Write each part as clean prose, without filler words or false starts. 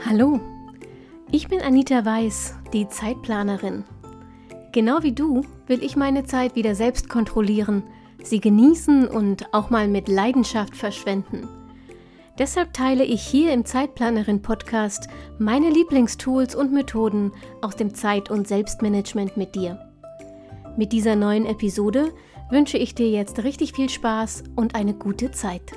Hallo, ich bin Anita Weiß, die Zeitplanerin. Genau wie du will ich meine Zeit wieder selbst kontrollieren, sie genießen und auch mal mit Leidenschaft verschwenden. Deshalb teile ich hier im Zeitplanerin-Podcast meine Lieblingstools und Methoden aus dem Zeit- und Selbstmanagement mit dir. Mit dieser neuen Episode wünsche ich dir jetzt richtig viel Spaß und eine gute Zeit.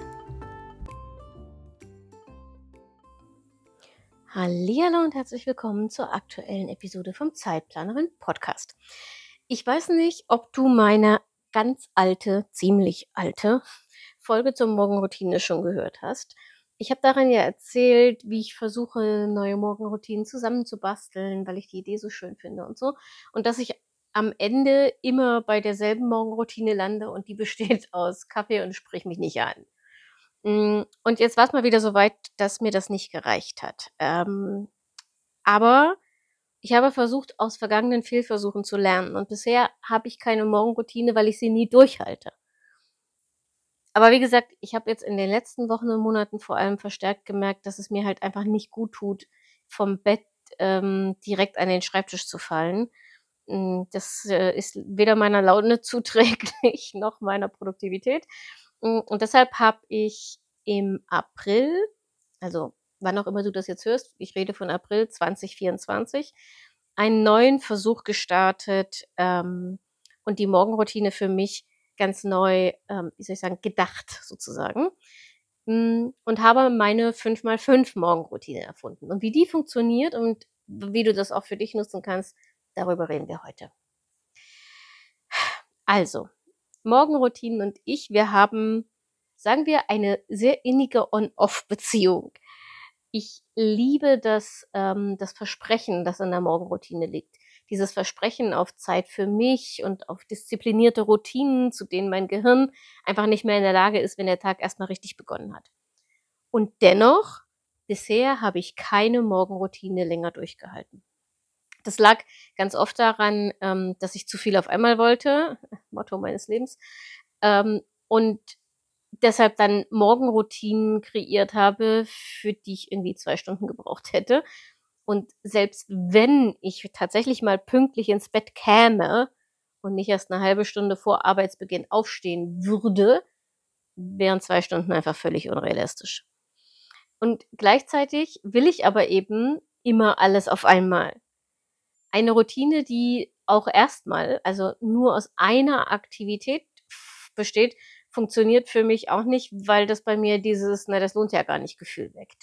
Hallihallo und herzlich willkommen zur aktuellen Episode vom Zeitplanerin Podcast. Ich weiß nicht, ob du meine ziemlich alte Folge zur Morgenroutine schon gehört hast. Ich habe darin ja erzählt, wie ich versuche, neue Morgenroutinen zusammenzubasteln, weil ich die Idee so schön finde und so. Und dass ich am Ende immer bei derselben Morgenroutine lande und die besteht aus Kaffee und sprich mich nicht an. Und jetzt war es mal wieder so weit, dass mir das nicht gereicht hat. Aber ich habe versucht, aus vergangenen Fehlversuchen zu lernen. Und bisher habe ich keine Morgenroutine, weil ich sie nie durchhalte. Aber wie gesagt, ich habe jetzt in den letzten Wochen und Monaten vor allem verstärkt gemerkt, dass es mir halt einfach nicht gut tut, vom Bett direkt an den Schreibtisch zu fallen. Das ist weder meiner Laune zuträglich noch meiner Produktivität. Und deshalb habe ich im April, also wann auch immer du das jetzt hörst, ich rede von April 2024, einen neuen Versuch gestartet und die Morgenroutine für mich ganz neu, gedacht sozusagen. Und habe meine 5x5 Morgenroutine erfunden. Und wie die funktioniert und wie du das auch für dich nutzen kannst, darüber reden wir heute. Also, Morgenroutinen und ich, wir haben, sagen wir, eine sehr innige On-Off-Beziehung. Ich liebe das Versprechen, das in der Morgenroutine liegt. Dieses Versprechen auf Zeit für mich und auf disziplinierte Routinen, zu denen mein Gehirn einfach nicht mehr in der Lage ist, wenn der Tag erstmal richtig begonnen hat. Und dennoch, bisher habe ich keine Morgenroutine länger durchgehalten. Das lag ganz oft daran, dass ich zu viel auf einmal wollte, Motto meines Lebens, und deshalb dann Morgenroutinen kreiert habe, für die ich irgendwie 2 Stunden gebraucht hätte. Und selbst wenn ich tatsächlich mal pünktlich ins Bett käme und nicht erst 'ne halbe Stunde vor Arbeitsbeginn aufstehen würde, wären 2 Stunden einfach völlig unrealistisch. Und gleichzeitig will ich aber eben immer alles auf einmal. Eine Routine, die auch erstmal, also nur aus einer Aktivität besteht, funktioniert für mich auch nicht, weil das bei mir dieses „Na, das lohnt ja gar nicht“ Gefühl weckt.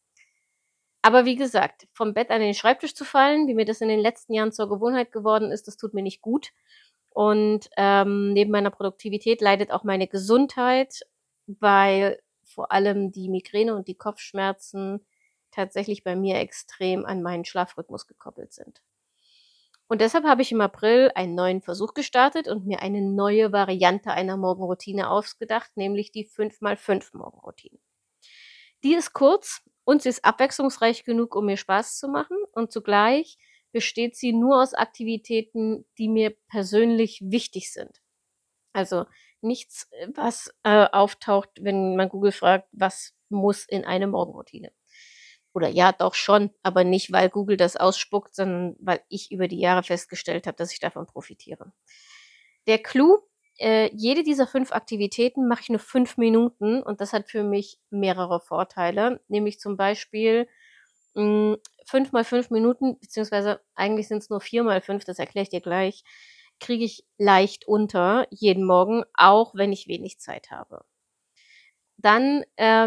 Aber wie gesagt, vom Bett an den Schreibtisch zu fallen, wie mir das in den letzten Jahren zur Gewohnheit geworden ist, das tut mir nicht gut. Und, neben meiner Produktivität leidet auch meine Gesundheit, weil vor allem die Migräne und die Kopfschmerzen tatsächlich bei mir extrem an meinen Schlafrhythmus gekoppelt sind. Und deshalb habe ich im April einen neuen Versuch gestartet und mir eine neue Variante einer Morgenroutine ausgedacht, nämlich die 5x5 Morgenroutine. Die ist kurz und sie ist abwechslungsreich genug, um mir Spaß zu machen, und zugleich besteht sie nur aus Aktivitäten, die mir persönlich wichtig sind. Also nichts, was auftaucht, wenn man Google fragt, was muss in eine Morgenroutine? Oder ja, doch schon, aber nicht, weil Google das ausspuckt, sondern weil ich über die Jahre festgestellt habe, dass ich davon profitiere. Der Clou: jede dieser 5 Aktivitäten mache ich nur 5 Minuten, und das hat für mich mehrere Vorteile, nämlich zum Beispiel, 5 mal 5 Minuten, beziehungsweise eigentlich sind es nur 4 mal 5, das erkläre ich dir gleich, kriege ich leicht unter jeden Morgen, auch wenn ich wenig Zeit habe. Dann,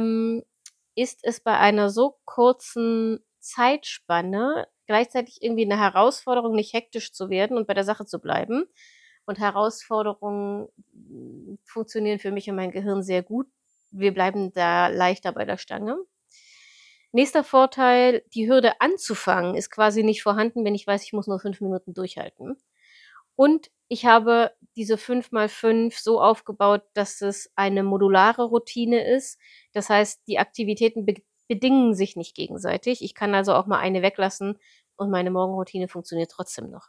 ist es bei einer so kurzen Zeitspanne gleichzeitig irgendwie 'ne Herausforderung, nicht hektisch zu werden und bei der Sache zu bleiben. Und Herausforderungen, funktionieren für mich und mein Gehirn sehr gut. Wir bleiben da leichter bei der Stange. Nächster Vorteil: die Hürde anzufangen ist quasi nicht vorhanden, wenn ich weiß, ich muss nur 5 Minuten durchhalten. Und ich habe diese 5x5 so aufgebaut, dass es eine modulare Routine ist. Das heißt, die Aktivitäten bedingen sich nicht gegenseitig. Ich kann also auch mal eine weglassen und meine Morgenroutine funktioniert trotzdem noch.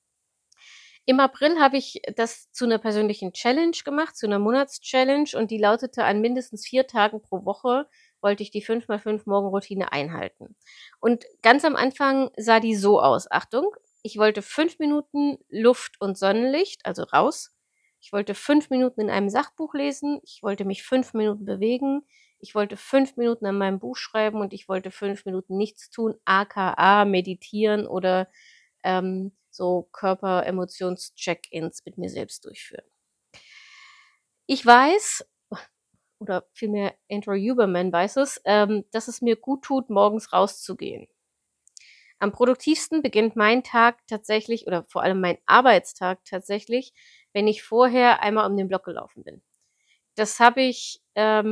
Im April habe ich das zu 'ner persönlichen Challenge gemacht, zu 'ner Monatschallenge, und die lautete, an mindestens 4 Tagen pro Woche wollte ich die 5x5 Morgenroutine einhalten. Und ganz am Anfang sah die so aus. Achtung, ich wollte 5 Minuten Luft und Sonnenlicht, also raus. Ich wollte 5 Minuten in einem Sachbuch lesen. Ich wollte mich 5 Minuten bewegen. Ich wollte 5 Minuten an meinem Buch schreiben und ich wollte 5 Minuten nichts tun, aka meditieren oder so Körper-Emotions-Check-ins mit mir selbst durchführen. Ich weiß, oder vielmehr Andrew Huberman weiß es, dass es mir gut tut, morgens rauszugehen. Am produktivsten beginnt mein Tag tatsächlich, oder vor allem mein Arbeitstag tatsächlich, wenn ich vorher einmal um den Block gelaufen bin. Das habe ich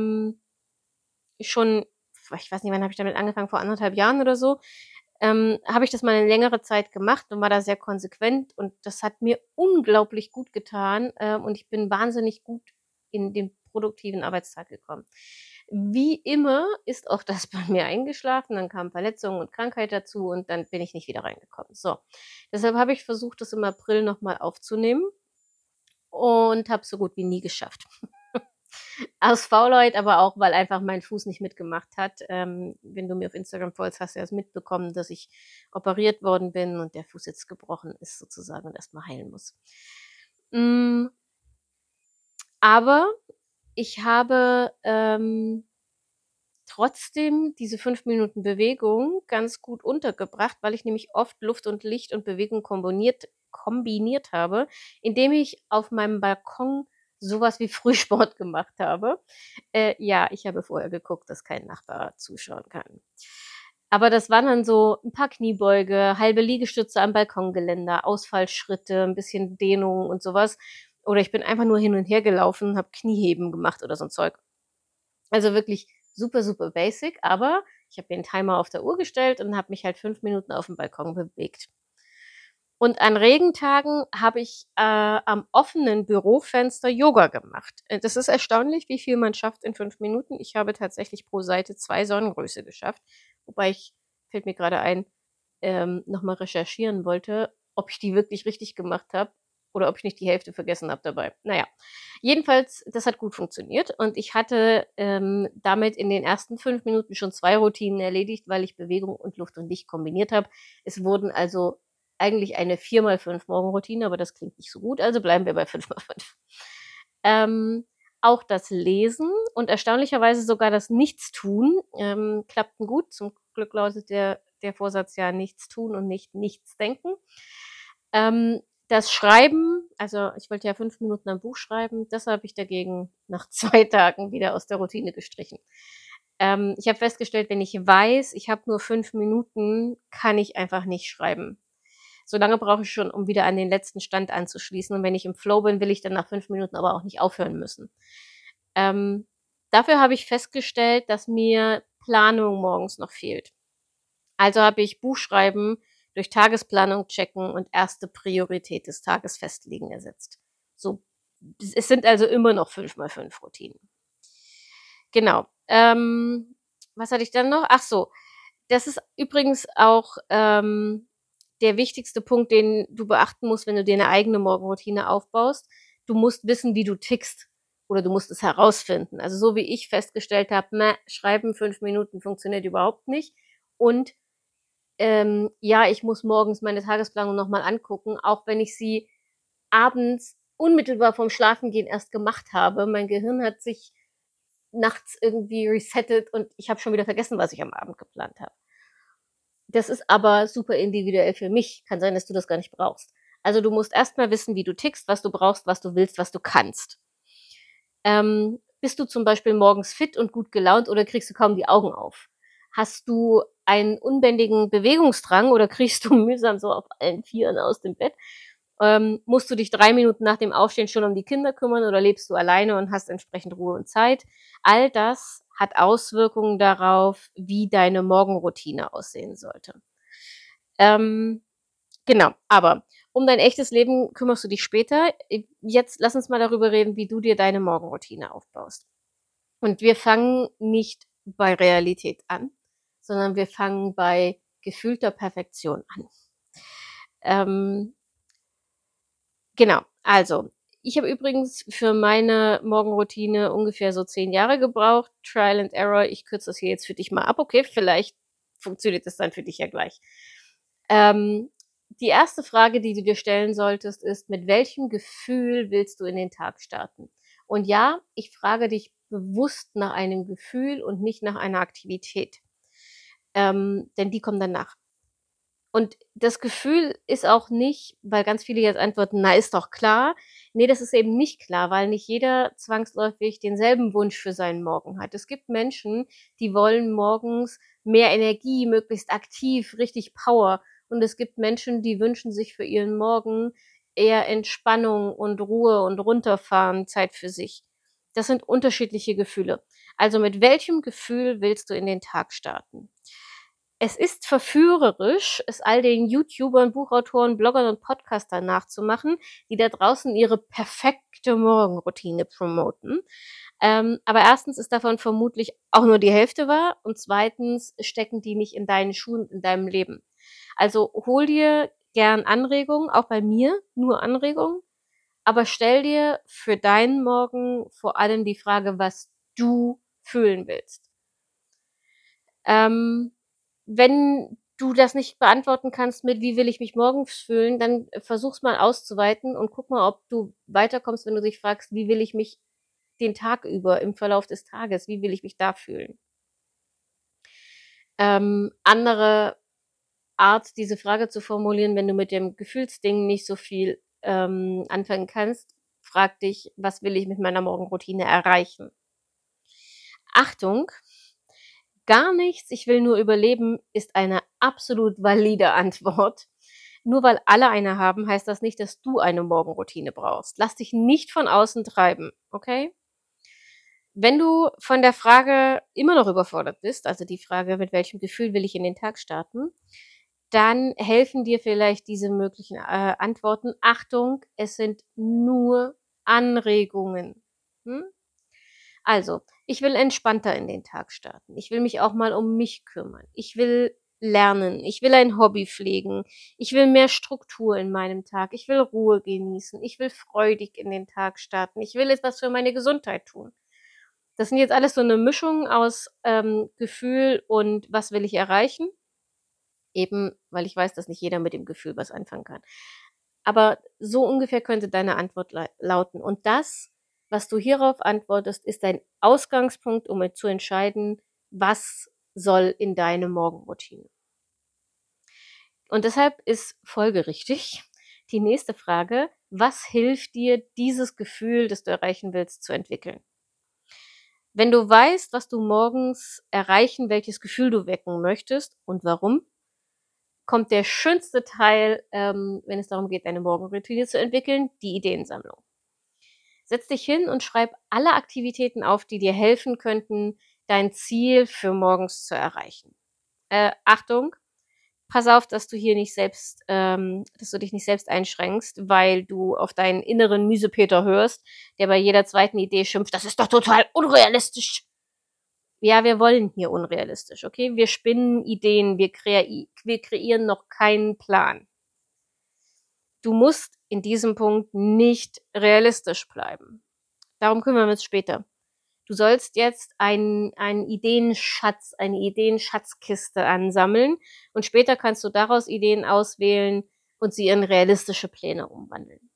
schon, ich weiß nicht, wann habe ich damit angefangen, vor 1,5 Jahren oder so, habe ich das mal eine längere Zeit gemacht und war da sehr konsequent und das hat mir unglaublich gut getan und ich bin wahnsinnig gut in den produktiven Arbeitstag gekommen. Wie immer ist auch das bei mir eingeschlafen, dann kamen Verletzungen und Krankheit dazu und dann bin ich nicht wieder reingekommen. So, deshalb habe ich versucht, das im April nochmal aufzunehmen und habe so gut wie nie geschafft. Aus Faulheit, aber auch, weil einfach mein Fuß nicht mitgemacht hat. Wenn du mir auf Instagram folgst, hast du erst mitbekommen, dass ich operiert worden bin und der Fuß jetzt gebrochen ist sozusagen und erstmal heilen muss. Aber ich habe trotzdem diese 5 Minuten Bewegung ganz gut untergebracht, weil ich nämlich oft Luft und Licht und Bewegung kombiniert habe, indem ich auf meinem Balkon sowas wie Frühsport gemacht habe. Ja, ich habe vorher geguckt, dass kein Nachbar zuschauen kann. Aber das waren dann so ein paar Kniebeuge, halbe Liegestütze am Balkongeländer, Ausfallschritte, ein bisschen Dehnung und sowas. Oder ich bin einfach nur hin und her gelaufen, habe Knieheben gemacht oder so ein Zeug. Also wirklich super, super basic, aber ich habe den Timer auf der Uhr gestellt und habe mich halt 5 Minuten auf dem Balkon bewegt. Und an Regentagen habe ich am offenen Bürofenster Yoga gemacht. Das ist erstaunlich, wie viel man schafft in 5 Minuten. Ich habe tatsächlich pro Seite 2 Sonnengröße geschafft, wobei fällt mir gerade ein, nochmal recherchieren wollte, ob ich die wirklich richtig gemacht habe oder ob ich nicht die Hälfte vergessen habe dabei. Naja, jedenfalls, das hat gut funktioniert und ich hatte damit in den ersten 5 Minuten schon 2 Routinen erledigt, weil ich Bewegung und Luft und Licht kombiniert habe. Es wurden also eigentlich eine 4x5 Morgenroutine, aber das klingt nicht so gut, also bleiben wir bei 5x5. Auch das Lesen und erstaunlicherweise sogar das Nichtstun klappten gut. Zum Glück lautet der Vorsatz ja nichts tun und nicht nichts denken. Das Schreiben, also ich wollte ja 5 Minuten am Buch schreiben, das habe ich dagegen nach 2 Tagen wieder aus der Routine gestrichen. Ich habe festgestellt, wenn ich weiß, ich habe nur 5 Minuten, kann ich einfach nicht schreiben. So lange brauche ich schon, um wieder an den letzten Stand anzuschließen. Und wenn ich im Flow bin, will ich dann nach 5 Minuten aber auch nicht aufhören müssen. Dafür habe ich festgestellt, dass mir Planung morgens noch fehlt. Also habe ich Buchschreiben durch Tagesplanung checken und erste Priorität des Tages festlegen ersetzt. So, es sind also immer noch 5x5 Routinen. Genau. Was hatte ich dann noch? Ach so, das ist übrigens auch der wichtigste Punkt, den du beachten musst, wenn du dir eine eigene Morgenroutine aufbaust. Du musst wissen, wie du tickst oder du musst es herausfinden. Also so wie ich festgestellt habe, schreiben 5 Minuten funktioniert überhaupt nicht. Und ja, ich muss morgens meine Tagesplanung nochmal angucken, auch wenn ich sie abends unmittelbar vorm Schlafengehen erst gemacht habe. Mein Gehirn hat sich nachts irgendwie resettet und ich habe schon wieder vergessen, was ich am Abend geplant habe. Das ist aber super individuell für mich. Kann sein, dass du das gar nicht brauchst. Also du musst erstmal wissen, wie du tickst, was du brauchst, was du willst, was du kannst. Bist du zum Beispiel morgens fit und gut gelaunt oder kriegst du kaum die Augen auf? Hast du einen unbändigen Bewegungsdrang oder kriegst du mühsam so auf allen Vieren aus dem Bett? Musst du dich 3 Minuten nach dem Aufstehen schon um die Kinder kümmern oder lebst du alleine und hast entsprechend Ruhe und Zeit? All das hat Auswirkungen darauf, wie deine Morgenroutine aussehen sollte. Genau, aber um dein echtes Leben kümmerst du dich später. Jetzt lass uns mal darüber reden, wie du dir deine Morgenroutine aufbaust. Und wir fangen nicht bei Realität an, sondern wir fangen bei gefühlter Perfektion an. Genau, also Ich habe übrigens für meine Morgenroutine ungefähr so 10 Jahre gebraucht. Trial and Error. Ich kürze das hier jetzt für dich mal ab. Okay, vielleicht funktioniert das dann für dich ja gleich. Die erste Frage, die du dir stellen solltest, ist, mit welchem Gefühl willst du in den Tag starten? Und ja, ich frage dich bewusst nach einem Gefühl und nicht nach einer Aktivität. Denn die kommen danach. Und das Gefühl ist auch nicht, weil ganz viele jetzt antworten, na, ist doch klar. Nee, das ist eben nicht klar, weil nicht jeder zwangsläufig denselben Wunsch für seinen Morgen hat. Es gibt Menschen, die wollen morgens mehr Energie, möglichst aktiv, richtig Power. Und es gibt Menschen, die wünschen sich für ihren Morgen eher Entspannung und Ruhe und runterfahren, Zeit für sich. Das sind unterschiedliche Gefühle. Also mit welchem Gefühl willst du in den Tag starten? Es ist verführerisch, es all den YouTubern, Buchautoren, Bloggern und Podcastern nachzumachen, die da draußen ihre perfekte Morgenroutine promoten. Aber erstens ist davon vermutlich auch nur die Hälfte wahr und zweitens stecken die nicht in deinen Schuhen, in deinem Leben. Also hol dir gern Anregungen, auch bei mir nur Anregungen, aber stell dir für deinen Morgen vor allem die Frage, was du fühlen willst. Wenn du das nicht beantworten kannst mit, wie will ich mich morgens fühlen, dann versuch's mal auszuweiten und guck mal, ob du weiterkommst, wenn du dich fragst, wie will ich mich den Tag über, im Verlauf des Tages, wie will ich mich da fühlen? Andere Art, diese Frage zu formulieren, wenn du mit dem Gefühlsding nicht so viel anfangen kannst, frag dich, was will ich mit meiner Morgenroutine erreichen? Achtung! Gar nichts, ich will nur überleben, ist eine absolut valide Antwort. Nur weil alle eine haben, heißt das nicht, dass du eine Morgenroutine brauchst. Lass dich nicht von außen treiben, okay? Wenn du von der Frage immer noch überfordert bist, also die Frage, mit welchem Gefühl will ich in den Tag starten, dann helfen dir vielleicht diese möglichen Antworten. Achtung, es sind nur Anregungen. Also, ich will entspannter in den Tag starten. Ich will mich auch mal um mich kümmern. Ich will lernen. Ich will ein Hobby pflegen. Ich will mehr Struktur in meinem Tag. Ich will Ruhe genießen. Ich will freudig in den Tag starten. Ich will etwas für meine Gesundheit tun. Das sind jetzt alles so eine Mischung aus Gefühl und was will ich erreichen. Eben, weil ich weiß, dass nicht jeder mit dem Gefühl was anfangen kann. Aber so ungefähr könnte deine Antwort lauten. Und das, was du hierauf antwortest, ist dein Ausgangspunkt, um zu entscheiden, was soll in deine Morgenroutine. Und deshalb ist folgerichtig die nächste Frage, was hilft dir, dieses Gefühl, das du erreichen willst, zu entwickeln? Wenn du weißt, was du morgens erreichen, welches Gefühl du wecken möchtest und warum, kommt der schönste Teil, wenn es darum geht, eine Morgenroutine zu entwickeln, die Ideensammlung. Setz dich hin und schreib alle Aktivitäten auf, die dir helfen könnten, dein Ziel für morgens zu erreichen. Achtung, pass auf, dass du hier nicht selbst, dass du dich nicht selbst einschränkst, weil du auf deinen inneren Miesepeter hörst, der bei jeder zweiten Idee schimpft, das ist doch total unrealistisch. Ja, wir wollen hier unrealistisch, okay? Wir spinnen Ideen, wir kreieren noch keinen Plan. Du musst in diesem Punkt nicht realistisch bleiben. Darum kümmern wir uns später. Du sollst jetzt einen Ideenschatz, eine Ideenschatzkiste ansammeln und später kannst du daraus Ideen auswählen und sie in realistische Pläne umwandeln.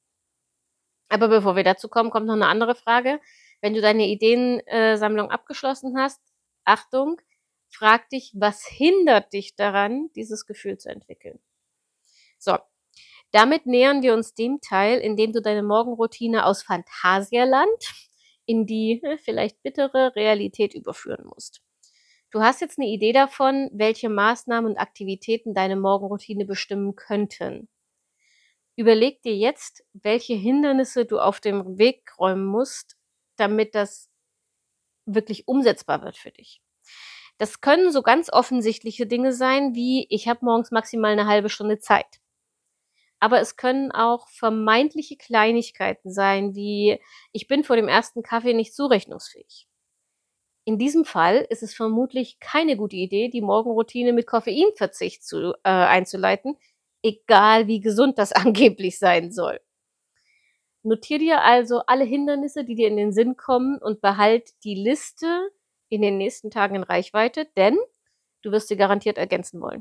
Aber bevor wir dazu kommen, kommt noch eine andere Frage. Wenn du deine Ideensammlung abgeschlossen hast, Achtung, frag dich, was hindert dich daran, dieses Gefühl zu entwickeln? So, damit nähern wir uns dem Teil, in dem du deine Morgenroutine aus Phantasialand in die vielleicht bittere Realität überführen musst. Du hast jetzt eine Idee davon, welche Maßnahmen und Aktivitäten deine Morgenroutine bestimmen könnten. Überleg dir jetzt, welche Hindernisse du auf dem Weg räumen musst, damit das wirklich umsetzbar wird für dich. Das können so ganz offensichtliche Dinge sein, wie ich habe morgens maximal eine halbe Stunde Zeit. Aber es können auch vermeintliche Kleinigkeiten sein, wie ich bin vor dem ersten Kaffee nicht zurechnungsfähig. In diesem Fall ist es vermutlich keine gute Idee, die Morgenroutine mit Koffeinverzicht einzuleiten, egal wie gesund das angeblich sein soll. Notier dir also alle Hindernisse, die dir in den Sinn kommen und behalt die Liste in den nächsten Tagen in Reichweite, denn du wirst sie garantiert ergänzen wollen.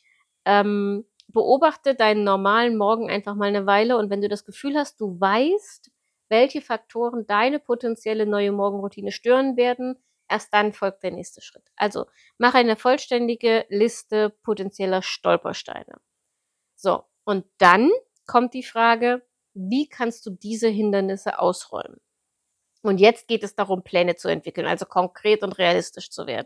Beobachte deinen normalen Morgen einfach mal eine Weile und wenn du das Gefühl hast, du weißt, welche Faktoren deine potenzielle neue Morgenroutine stören werden, erst dann folgt der nächste Schritt. Also mach eine vollständige Liste potenzieller Stolpersteine. So, und dann kommt die Frage, wie kannst du diese Hindernisse ausräumen? Und jetzt geht es darum, Pläne zu entwickeln, also konkret und realistisch zu werden.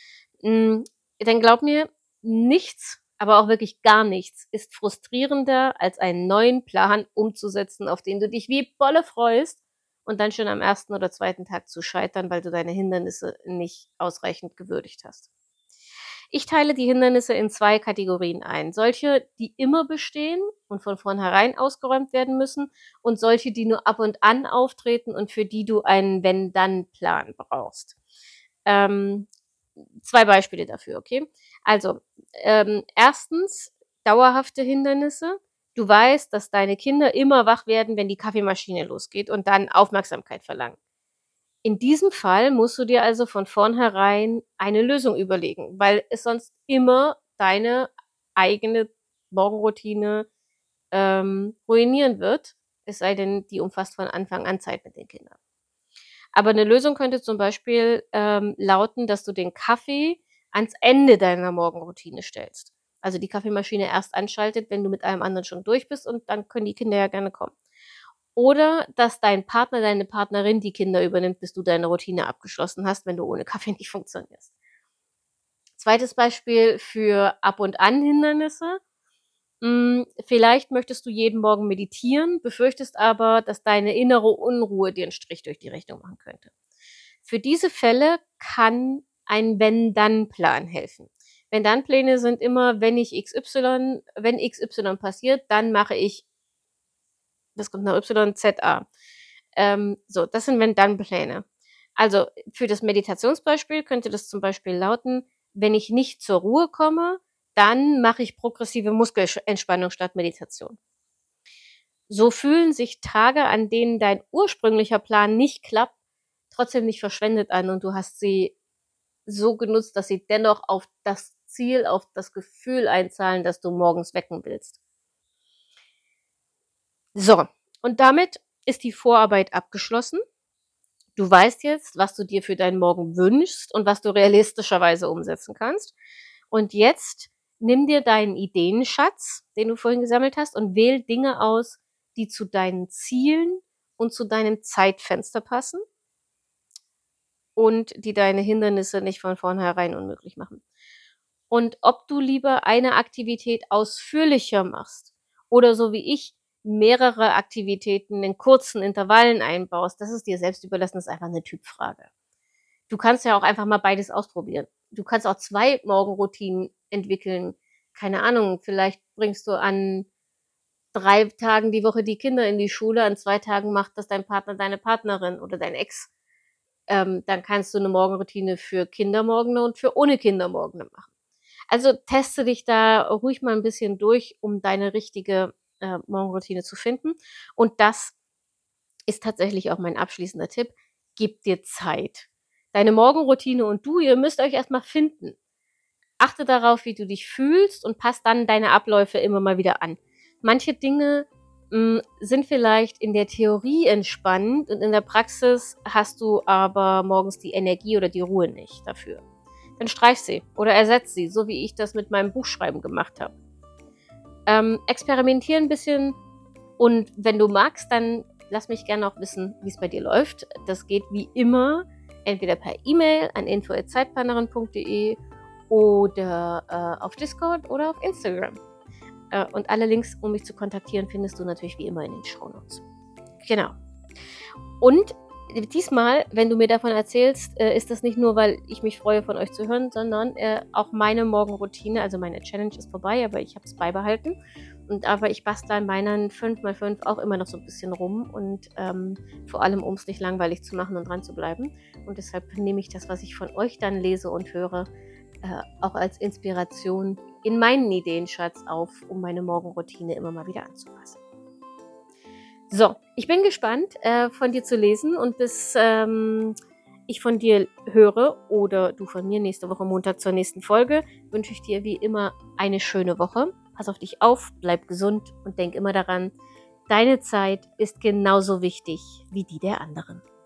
Denn glaub mir, nichts, aber auch wirklich gar nichts ist frustrierender, als einen neuen Plan umzusetzen, auf den du dich wie Bolle freust und dann schon am ersten oder zweiten Tag zu scheitern, weil du deine Hindernisse nicht ausreichend gewürdigt hast. Ich teile die Hindernisse in 2 Kategorien ein. Solche, die immer bestehen und von vornherein ausgeräumt werden müssen und solche, die nur ab und an auftreten und für die du einen Wenn-Dann-Plan brauchst. 2 Beispiele dafür, okay? Also, erstens dauerhafte Hindernisse. Du weißt, dass deine Kinder immer wach werden, wenn die Kaffeemaschine losgeht und dann Aufmerksamkeit verlangen. In diesem Fall musst du dir also von vornherein eine Lösung überlegen, weil es sonst immer deine eigene Morgenroutine ruinieren wird, es sei denn, die umfasst von Anfang an Zeit mit den Kindern. Aber eine Lösung könnte zum Beispiel lauten, dass du den Kaffee ans Ende deiner Morgenroutine stellst. Also die Kaffeemaschine erst anschaltet, wenn du mit allem anderen schon durch bist und dann können die Kinder ja gerne kommen. Oder dass dein Partner, deine Partnerin die Kinder übernimmt, bis du deine Routine abgeschlossen hast, wenn du ohne Kaffee nicht funktionierst. Zweites Beispiel für Ab- und An-Hindernisse. Vielleicht möchtest du jeden Morgen meditieren, befürchtest aber, dass deine innere Unruhe dir einen Strich durch die Rechnung machen könnte. Für diese Fälle kann ein Wenn-Dann-Plan helfen. Wenn-Dann-Pläne sind immer, wenn XY passiert, dann mache ich, das kommt nach Y, Z, A. So, das sind Wenn-Dann-Pläne. Also für das Meditationsbeispiel könnte das zum Beispiel lauten, wenn ich nicht zur Ruhe komme, dann mache ich progressive Muskelentspannung statt Meditation. So fühlen sich Tage, an denen dein ursprünglicher Plan nicht klappt, trotzdem nicht verschwendet an und du hast sie so genutzt, dass sie dennoch auf das Ziel, auf das Gefühl einzahlen, das du morgens wecken willst. So, und damit ist die Vorarbeit abgeschlossen. Du weißt jetzt, was du dir für deinen Morgen wünschst und was du realistischerweise umsetzen kannst. Und jetzt nimm dir deinen Ideenschatz, den du vorhin gesammelt hast, und wähl Dinge aus, die zu deinen Zielen und zu deinem Zeitfenster passen und die deine Hindernisse nicht von vornherein unmöglich machen. Und ob du lieber eine Aktivität ausführlicher machst oder so wie ich mehrere Aktivitäten in kurzen Intervallen einbaust, das ist dir selbst überlassen, das ist einfach eine Typfrage. Du kannst ja auch einfach mal beides ausprobieren. Du kannst auch 2 Morgenroutinen entwickeln. Keine Ahnung, vielleicht bringst du an 3 Tagen die Woche die Kinder in die Schule, an 2 Tagen macht das dein Partner, deine Partnerin oder dein Ex. Dann kannst du eine Morgenroutine für Kindermorgene und für ohne Kindermorgene machen. Also teste dich da ruhig mal ein bisschen durch, um deine richtige Morgenroutine zu finden. Und das ist tatsächlich auch mein abschließender Tipp. Gib dir Zeit. Deine Morgenroutine und du, ihr müsst euch erstmal finden. Achte darauf, wie du dich fühlst und passt dann deine Abläufe immer mal wieder an. Manche Dinge sind vielleicht in der Theorie entspannt und in der Praxis hast du aber morgens die Energie oder die Ruhe nicht dafür. Dann streich sie oder ersetz sie, so wie ich das mit meinem Buchschreiben gemacht habe. Experimentier ein bisschen und wenn du magst, dann lass mich gerne auch wissen, wie es bei dir läuft. Das geht wie immer entweder per E-Mail an info@zeitplanerin.de oder auf Discord oder auf Instagram. Und alle Links, um mich zu kontaktieren, findest du natürlich wie immer in den Shownotes. Genau. Und diesmal, wenn du mir davon erzählst, ist das nicht nur, weil ich mich freue, von euch zu hören, sondern auch meine Morgenroutine, also meine Challenge ist vorbei, aber ich habe es beibehalten. Aber ich bastle an meinen 5x5 auch immer noch so ein bisschen rum und vor allem, um es nicht langweilig zu machen und dran zu bleiben. Und deshalb nehme ich das, was ich von euch dann lese und höre, auch als Inspiration in meinen Ideenschatz auf, um meine Morgenroutine immer mal wieder anzupassen. So, ich bin gespannt, von dir zu lesen und bis ich von dir höre oder du von mir nächste Woche Montag zur nächsten Folge, wünsche ich dir wie immer eine schöne Woche. Pass auf dich auf, bleib gesund und denk immer daran, deine Zeit ist genauso wichtig wie die der anderen.